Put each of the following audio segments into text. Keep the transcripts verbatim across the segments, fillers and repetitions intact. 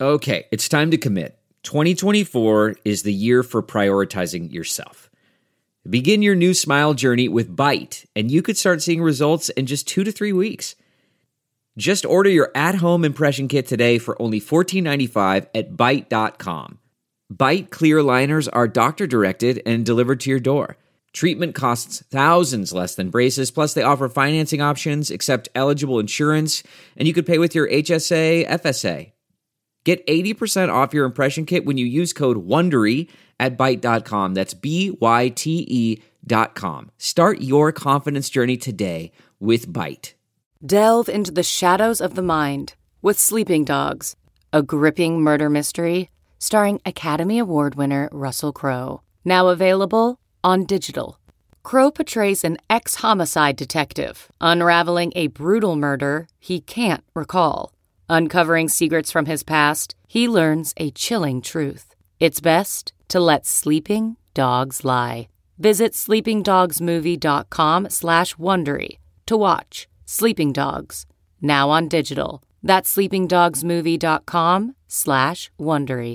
Okay, it's time to commit. twenty twenty-four is the year for prioritizing yourself. Begin your new smile journey with Byte, and you could start seeing results in just two to three weeks. Just order your at-home impression kit today for only fourteen ninety-five at byte dot com. Byte clear aligners are doctor-directed and delivered to your door. Treatment costs thousands less than braces, plus they offer financing options, accept eligible insurance, and you could pay with your H S A, F S A. Get eighty percent off your impression kit when you use code WONDERY at byte dot com. That's B Y T E dot com. Start your confidence journey today with Byte. Delve into the shadows of the mind with Sleeping Dogs, a gripping murder mystery starring Academy Award winner Russell Crowe. Now available on digital. Crowe portrays an ex-homicide detective unraveling a brutal murder he can't recall. Uncovering secrets from his past, he learns a chilling truth. It's best to let sleeping dogs lie. Visit sleepingdogsmovie.com slash Wondery to watch Sleeping Dogs, now on digital. That's sleepingdogsmovie.com slash Wondery.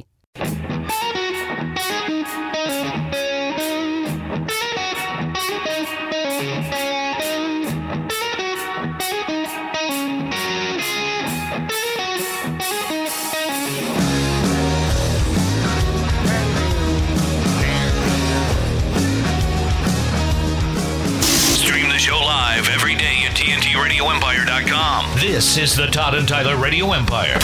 T N T radio empire dot com. This is the Todd and Tyler Radio Empire.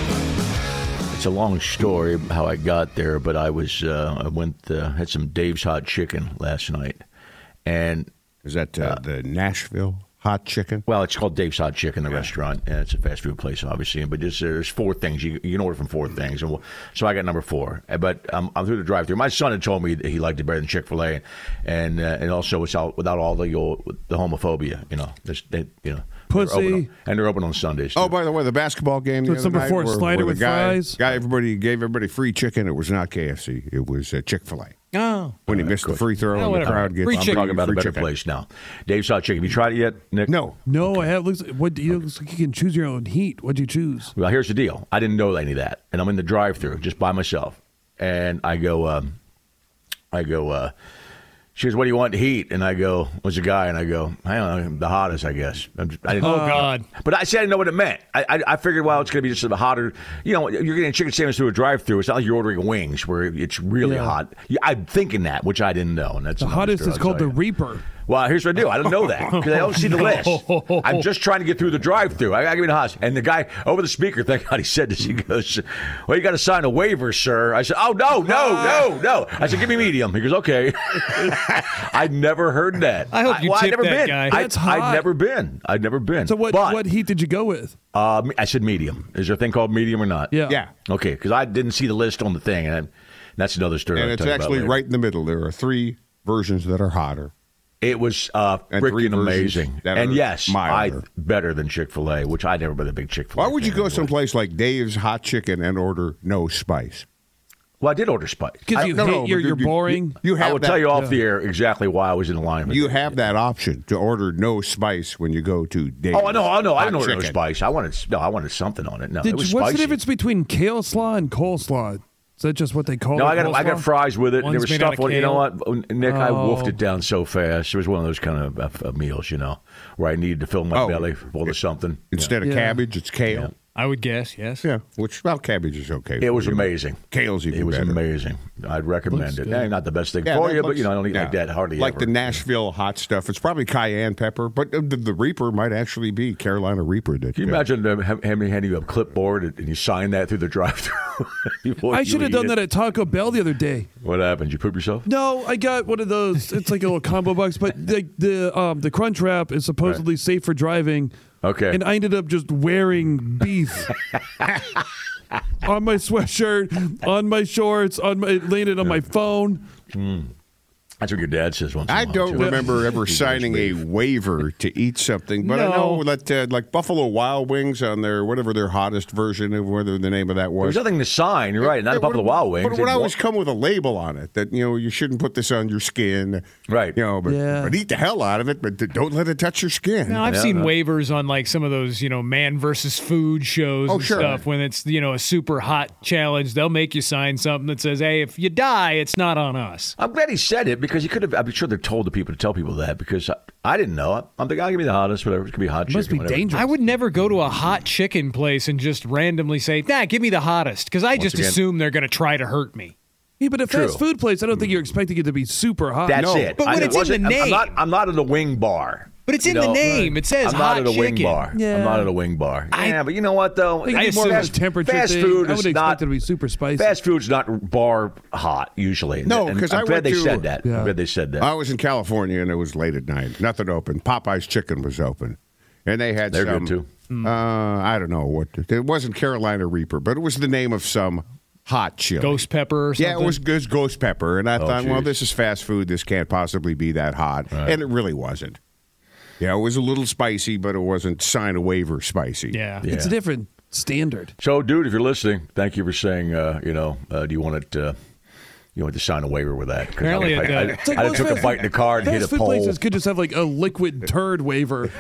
It's a long story how I got there, but I was uh, I went uh, had some Dave's Hot Chicken last night, and is that uh, uh, the Nashville Hot Chicken? Well, it's called Dave's Hot Chicken, the yeah. restaurant. And it's a fast food place, obviously, but just, there's four things you, you can order from four things, and so I got number four. But um, I'm through the drive-thru. My son had told me that he liked it better than Chick-fil-A, and uh, and also without without all the the homophobia, you know, they, you know. Pussy. They're on, and they're open on Sundays, too. Oh, by the way, the basketball game so the other number night four, where, slider where with the guy, fries. guy everybody gave everybody free chicken. It was not K F C. It was uh, Chick-fil-A. Oh. When he missed the free throw oh, and the crowd gets free I'm chicken. talking about free a better chicken. place now. Dave's Hot Chicken. Have you tried it yet, Nick? No. No, I have. Looks, what do you, looks like you can choose your own heat. What'd you choose? Well, here's the deal. I didn't know any of that. And I'm in the drive-thru just by myself. And I go, um, I go, uh, she goes, what do you want to heat? And I go, what's a guy? And I go, I don't know, the hottest, I guess. I'm just, I didn't, oh, God. But I said I didn't know what it meant. I, I, I figured, well, it's going to be just a hotter, you know, you're getting a chicken sandwich through a drive-thru. It's not like you're ordering wings where it's really yeah. hot. I'm thinking that, which I didn't know. And that's the hottest is called the Reaper. Well, here's what I do. I don't know that because I don't see the list. I'm just trying to get through the drive-thru. I got to give me the hottest. And the guy over the speaker, thank God he said this. He goes, well, you got to sign a waiver, sir. I said, oh, no, no, no, no. I said, give me medium. He goes, okay. I'd never heard that. I hope you well, tipped I'd never that been. guy. I, That's hot. I'd never been. I'd never been. So what, but, what heat did you go with? Uh, I said medium. Is there a thing called medium or not? Yeah. Yeah. Okay, because I didn't see the list on the thing. And I, that's another story. And I'll it's tell you about actually later. right in the middle. There are three versions that are hotter. It was uh, And three freaking versions amazing. that And are yes, I milder. better than Chick-fil-A, which I'd never been a big Chick-fil-A Why would you fan go anyway. someplace like Dave's Hot Chicken and order no spice? Well, I did order spice. Because I- you no, hate no, you're, but you're you- boring. You have I will that, tell you off yeah. the air exactly why I was in line. With You it. have that option to order no spice when you go to Dave's. Oh, I know, I know. I Hot didn't order no Chicken. spice. I wanted no. I wanted something on it. No, Did it was you, what's spicy. the difference between kale slaw and coleslaw? Is that just what they call No, it? I got I got coleslaw? fries with it. One's there was made out stuff of on. You know kale. what, Nick? I Oh. wolfed it down so fast. It was one of those kind of uh, uh, meals, you know, where I needed to fill my Oh, belly full of something. Instead of Yeah. cabbage, it's kale. I would guess, yes. Yeah, which, well, cabbage is okay. It was for you, but amazing. Kale's even It was better. amazing. I'd recommend Looks it. good. Eh, not the best thing Yeah, for that you, but looks- you know, I don't eat yeah. like that hardly Like ever. the Nashville hot stuff. It's probably cayenne pepper, but the, the Reaper might actually be Carolina Reaper. That, Can you uh, imagine them ha- having handing you a clipboard and you sign that through the drive-thru? before I you should have eat done it? that at Taco Bell the other day. What happened? You poop yourself? No, I got one of those. It's like a little combo box, but the the um the Crunch Wrap is supposedly safe for driving. Okay. And I ended up just wearing beef on my sweatshirt, on my shorts, on my laying it on my phone. That's what your dad says once in a I while, don't too. remember ever He's signing a beef. waiver to eat something, but I No. know that uh, like Buffalo Wild Wings on their whatever their hottest version of whatever the name of that was. There's nothing to sign. You're right. Not It a Buffalo would- Wild Wings. But it would They- always come with a label on it that you know you shouldn't put this on your skin. Right. You know, but, Yeah. but eat the hell out of it, but don't let it touch your skin. Now, I've Yeah, seen no. waivers on like some of those, you know, man versus food shows Oh, and sure. stuff. When it's, you know, a super hot challenge, they'll make you sign something that says, "Hey, if you die, it's not on us." I'm glad he said it because he could have. I'm sure they're told the people to tell people that because I, I didn't know. I'm thinking, I'll give me the hottest, whatever. It could be hot chicken. Must be whatever. dangerous. I would never go to a hot chicken place and just randomly say, "Nah, give me the hottest," because I just again- assume they're going to try to hurt me. Yeah, but a True. fast food place, I don't think you're expecting it to be super hot. That's no. it. But when I- it's in wasn't- the I'm- I'm not, name. I'm not at a wing bar. But it's You in the know, name. It says I'm hot not at a wing chicken. bar. Yeah. I'm not at a wing bar. I- yeah, but you know what though? I think I it's more of a assume- temperature fast thing. food I would is expect not it to be super spicy. Fast food's not bar hot usually. No, And 'cause I'm I glad went they to- said that. Yeah. I'm glad they said that. I was in California and it was late at night. Nothing open. Popeye's Chicken was open, and they had They're some. good too. Uh, I don't know what it wasn't Carolina Reaper, but it was the name of some hot chili. Ghost pepper or something. Yeah, it was, it was ghost pepper, and I thought, well, geez. this is fast food. This can't possibly be that hot, and it really wasn't. Yeah, it was a little spicy, but it wasn't sign a waiver spicy. Yeah. It's a different standard. So, dude, if you're listening, thank you for saying. Uh, you know, uh, do you want it? Uh, you want to sign a waiver with that? 'Cause Apparently I, it, I, uh, I, It's like I most took a fast- bite in the car and hit a Fast food pole. places could just have like a liquid turd waiver.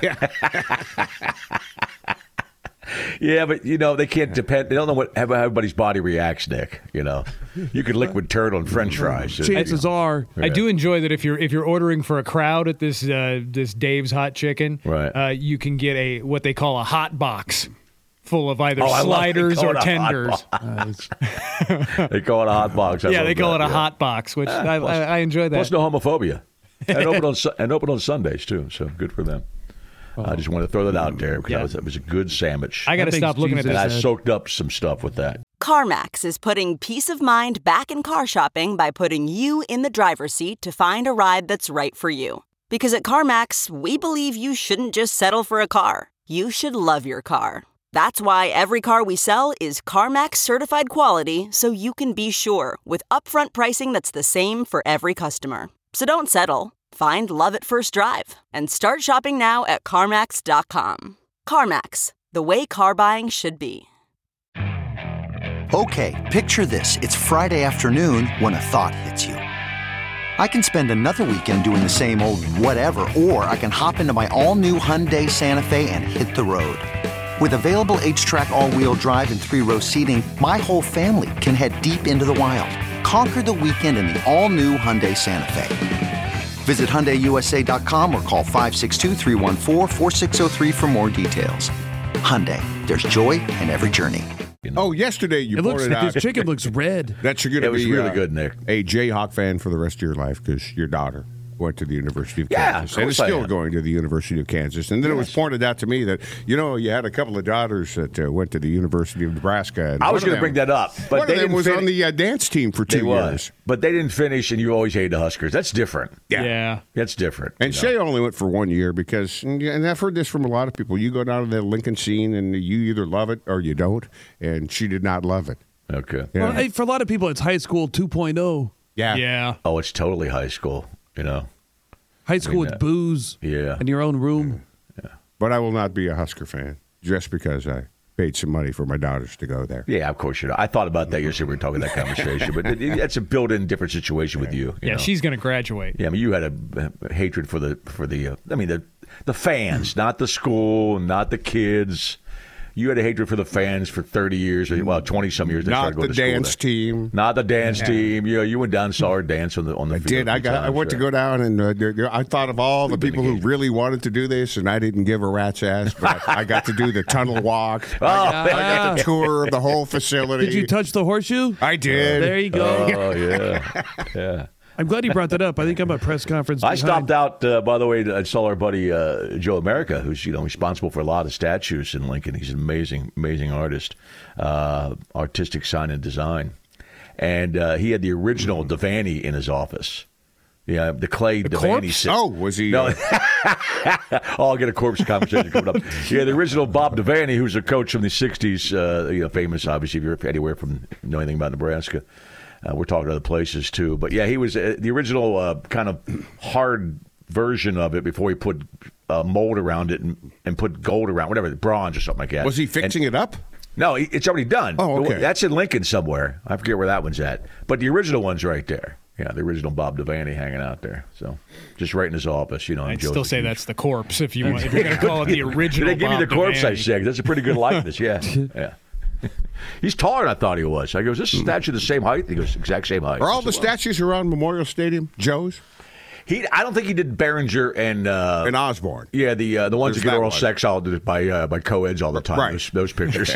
Yeah, but you know they can't depend. They don't know what how everybody's body reacts, Nick. You know, you could liquid turd on French fries. Chances are. I do enjoy that if you're if you're ordering for a crowd at this uh, this Dave's Hot Chicken, Right. uh, you can get a what they call a hot box full of either Oh, I love they sliders call or it a hot tenders. box. They call it a hot box. I Yeah, love they call that, it a yeah. hot box, which I, plus- I, I enjoy that. Plus, no homophobia, and open on Su- and open on Sundays too. So good for them. I just want to throw that out there because Yeah. that was, it was a good sandwich. I got to That stop makes looking Jesus at and I this. sad. soaked up some stuff with that. CarMax is putting peace of mind back in car shopping by putting you in the driver's seat to find a ride that's right for you. Because at CarMax, we believe you shouldn't just settle for a car. You should love your car. That's why every car we sell is CarMax certified quality, so you can be sure with upfront pricing that's the same for every customer. So don't settle. Find love at first drive and start shopping now at CarMax dot com. CarMax, the way car buying should be. Okay, picture this. It's Friday afternoon when a thought hits you. I can spend another weekend doing the same old whatever, or I can hop into my all-new Hyundai Santa Fe and hit the road. With available H-Track all-wheel drive and three-row seating, my whole family can head deep into the wild. Conquer the weekend in the all-new Hyundai Santa Fe. Visit Hyundai U S A dot com or call five six two, three one four, four six zero three for more details. Hyundai, there's joy in every journey. Oh, yesterday you It looks pointed out this chicken looks red. that you're going to It was be really uh, good, Nick. a Jayhawk fan for the rest of your life because your daughter went to the University of Yeah, Kansas of and is course I still am. going to the University of Kansas. And then it was pointed out to me that you know you had a couple of daughters that uh, went to the University of Nebraska. And I one was of going to them- bring that up, but one they of them didn't was fin- on the uh, dance team for They two was, years. but they didn't finish, and you always hate the Huskers. That's different. Yeah. That's different. And you know. Shay only went for one year because, and I've heard this from a lot of people. You go down to the Lincoln scene and you either love it or you don't, and she did not love it. Okay. Yeah. Well, hey, for a lot of people, it's high school two point oh. Yeah. Yeah. Oh, it's totally high school. You know. High school with that- booze Yeah. in your own room. But I will not be a Husker fan just because I paid some money for my daughters to go there. Yeah, of course you know. I thought about that yesterday. We were talking that conversation, but it, it, that's a built-in different situation with you. you Yeah, know. she's going to graduate. Yeah, I mean, you had a, a hatred for the for the. Uh, I mean, the the fans, not the school, not the kids. You had a hatred for the fans for thirty years, or, well, twenty some years. They Not started going the to school dance there. team. Not the dance team. You know, you went down and saw her dance on the on the. I field did. a I few got. I times, went to right? go down and uh, there- there- I thought of all the We've been people who engaged. really wanted to do this, and I didn't give a rat's ass. But I, I got to do the tunnel walk. Oh, I got the tour of the whole facility. Did you touch the horseshoe? I did. There you go. oh yeah, yeah. I'm glad he brought that up. I think I'm a press conference. I behind. stopped out, uh, by the way, I saw our buddy uh, Joe America, who's you know responsible for a lot of statues in Lincoln. He's an amazing, amazing artist, uh, artistic sign and design, and uh, he had the original Devaney in his office. Yeah, the clay The Devaney. corpse? sit- Oh, was he? No. uh, Oh, I'll get a corpse conversation coming up. Yeah, the original Bob Devaney, who's a coach from the sixties, uh, you know, famous, obviously, if you're anywhere from know anything about Nebraska. uh, we're talking other places too. But yeah, he was uh, the original uh, kind of hard version of it before he put uh, mold around it and, and put gold around, whatever, bronze or something like that. Was he fixing and, it up? No, it's already done. Oh, okay. That's in Lincoln somewhere. I forget where that one's at. But the original one's right there. Yeah, the original Bob Devaney hanging out there. So just right in his office, you know. I'd Joe's still say huge. that's the corpse if you want. If you're going to call it the original. They give Bob you the corpse, I Devaney. say. That's a pretty good likeness. Yeah, yeah. He's taller than I thought he was. I go, is this statue the same height? He goes, exact same height. Are all I the said, well, statues around Memorial Stadium Joe's? He, I don't think he did Behringer and uh, And Osborne. yeah, the uh, the ones There's that get that oral one. sex all did by uh, by co-eds all the time. Right. Those, those pictures.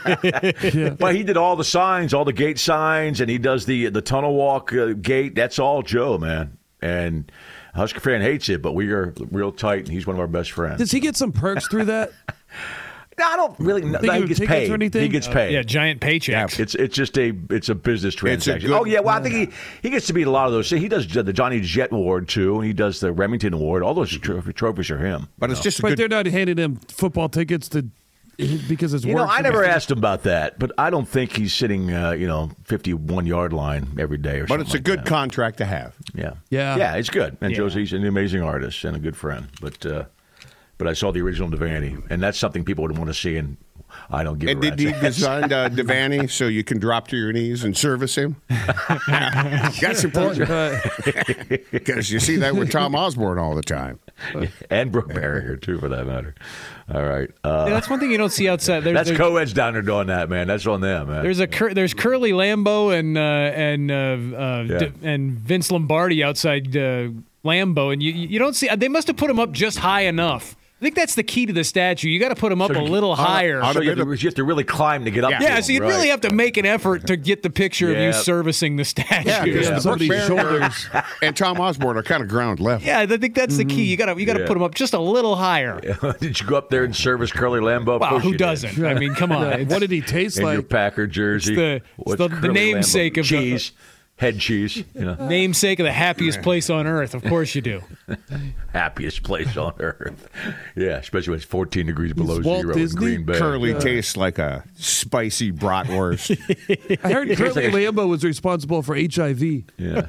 But he did all the signs, all the gate signs, and he does the the tunnel walk uh, gate. That's all Joe, man. And Husker fan hates it, but we are real tight, and he's one of our best friends. Does he get some perks through that? No, I don't really. No, Think he of gets tickets paid. or anything? He gets Uh, paid. yeah, giant paychecks. It's it's just a it's a business transaction. good- oh yeah, well I think he, he gets to be at a lot of those. He does the Johnny Jet Award too, and he does the Remington Award. All those tro- trophies are him. But it's just a But good. they're not handing him football tickets to because it's You know, work I for never him. asked him about that, but I don't think he's sitting, uh, you know, fifty-one yard line every day or But something. it's a like good that. contract to have. Yeah, Yeah. yeah. It's good, and Yeah. Joe's he's an amazing artist and a good friend. But uh, but I saw the original Devaney, and that's something people would want to see, and I don't give And a did rat's you ass. design uh, Devaney so you can drop to your knees and service him? That's important because you see that with Tom Osborne all the time. and Brooke Barrier too, for that matter. All right, uh, Yeah, that's one thing you don't see outside. There's, that's there's, co-eds down there doing that, man. That's on them, man. there's a Cur- there's Curly Lambeau and uh, and uh, uh, Yeah. D- and Vince Lombardi outside uh, Lambeau, and you you don't see. They must have put him up just high enough. I think that's the key to the statue. You got to put him up So a you- little higher. on So a you have, bit to, of- you have to really climb to get up. Yeah. to Yeah, them, so you'd right. really have to make an effort to get the picture of Yeah. you servicing the statue. Yeah, because Yeah, Brooke somebody's Barrier shoulders. and Tom Osborne are kind of ground level. Yeah, I think that's the key. You got to you got to Yeah. put him up just a little higher. Did you go up there and service Curly Lambeau? Of Wow, course who you did. doesn't? I mean, come on. Yeah, It's- what did he taste In your like? Packer jersey. It's the- it's What's the- the Curly namesake Lambeau? of the- cheese, head cheese. You know, namesake of the happiest place on earth. Of course you do. happiest place on earth. Yeah, especially when it's fourteen degrees below Walt zero Disney? in Green Bay. Curly tastes like a spicy bratwurst. I heard Curly Lambeau was responsible for H I V. Yeah,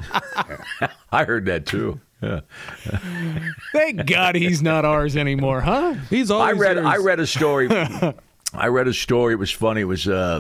I heard that too. Yeah, Thank God he's not ours anymore, huh? He's I always read. yours. I read a story. I read a story. It was funny. It was uh,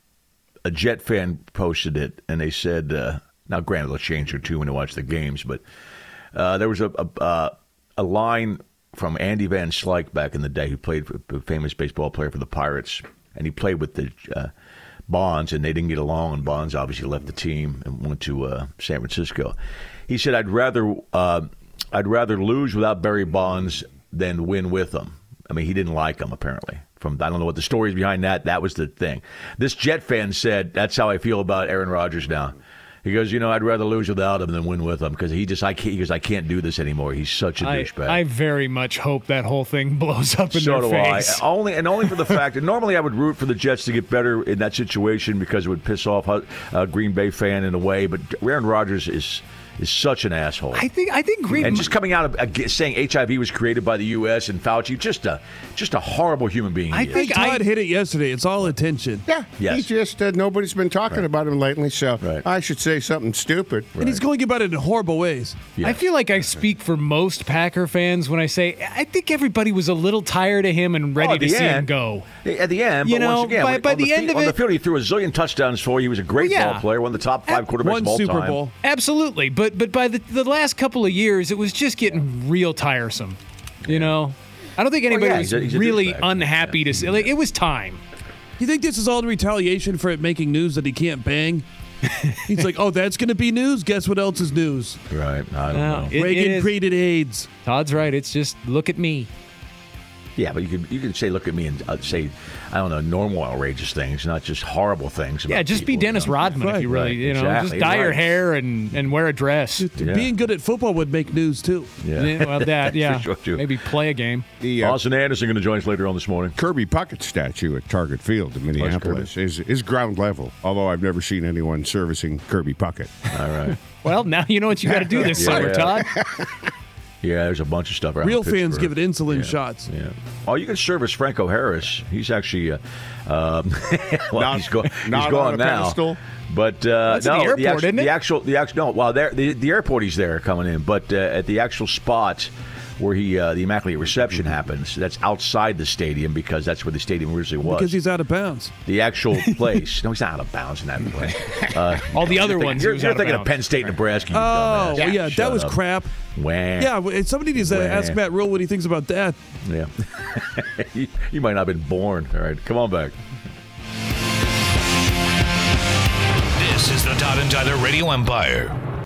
a Jet fan posted it, and they said, uh, "Now, granted, they'll change their tune when they watch the games, but uh, there was a a, uh, a line from Andy Van Slyke back in the day, who played for a famous baseball player for the Pirates, and he played with the uh, Bonds, and they didn't get along, and Bonds obviously left the team and went to uh, San Francisco. He said, "I'd rather uh, I'd rather lose without Barry Bonds than win with him." I mean, he didn't like him, apparently. From I don't know what the story is behind that. That was the thing. This Jet fan said, "That's how I feel about Aaron Rodgers now." He goes, "You know, I'd rather lose without him than win with him because he just I can't. He goes, I can't do this anymore. He's such a I, douchebag." I very much hope that whole thing blows up in so their do face. I. Only and only for the fact that normally I would root for the Jets to get better in that situation because it would piss off a, a Green Bay fan in a way. But Aaron Rodgers is is such an asshole. I think I think Green And just coming out of uh, saying H I V was created by the U S and Fauci, just a just a horrible human being. I he is. think Todd I, hit it yesterday. It's all attention. Yeah, Yes. he just uh, nobody's been talking about him lately, so Right. I should say something stupid. And he's going about it in horrible ways. Yeah. I feel like I speak for most Packer fans when I say I think everybody was a little tired of him and ready Oh, at to the see him end. go. At the end, You but know, once again, by- when- by on the the end field, of on the it- field, he threw a zillion touchdowns for. He was a great Yeah. ball player, one of the top five quarterbacks One of all Super time. Bowl. Absolutely, but but by the, the last couple of years, it was just getting real tiresome. You know, I don't think anybody yeah, was he's a- he's a really douchebag. unhappy to see. Like it was time. You think this is all the retaliation for it making news that he can't bang? He's like, oh, that's going to be news? Guess what else is news? Right? I don't No, know. it- Reagan is- created AIDS. Todd's right. It's just look at me. Yeah, but you could you could say, look at me and uh, say, I don't know, normal outrageous things, not just horrible things. About Yeah, just be people, Dennis you know? Rodman if you really, Right, you know, exactly, just dye your right. hair and, and wear a dress. Yeah. Being good at football would make news, too. Yeah. Yeah, well, that, yeah. sure, too. Maybe play a game. The uh, Austin Anderson going to join us later on this morning. Kirby Puckett statue at Target Field in Minneapolis is, is ground level, although I've never seen anyone servicing Kirby Puckett. All right. Well, now you know what you got to do this Yeah, summer, yeah. Todd. Yeah, there's a bunch of stuff around Real Pittsburgh. fans give it insulin yeah. shots. Yeah. Oh, you can service Franco Harris. He's actually, uh, um, well, Not- he's, go- he's not gone on a now. pedestal? But uh, That's at no, the airport, actual, isn't it? the actual, the actual, no. Well, there, the the airport he's there coming in, but uh, at the actual spot where he uh, the Immaculate Reception happens, that's outside the stadium because that's where the stadium originally was. Because he's out of bounds. The actual place. No, he's not out of bounds in that way. Uh, All the other you're ones. Thinking, he you're was you're out of thinking of bounds. Penn State, Nebraska. You Oh, dumbass. well, yeah, Shut that was up. crap. Wah. Yeah, well, somebody needs to Wah. ask Matt Rule what he thinks about that. Yeah. you, you might not have been born. All right, come on back. This is the Todd and Tyler Radio Empire.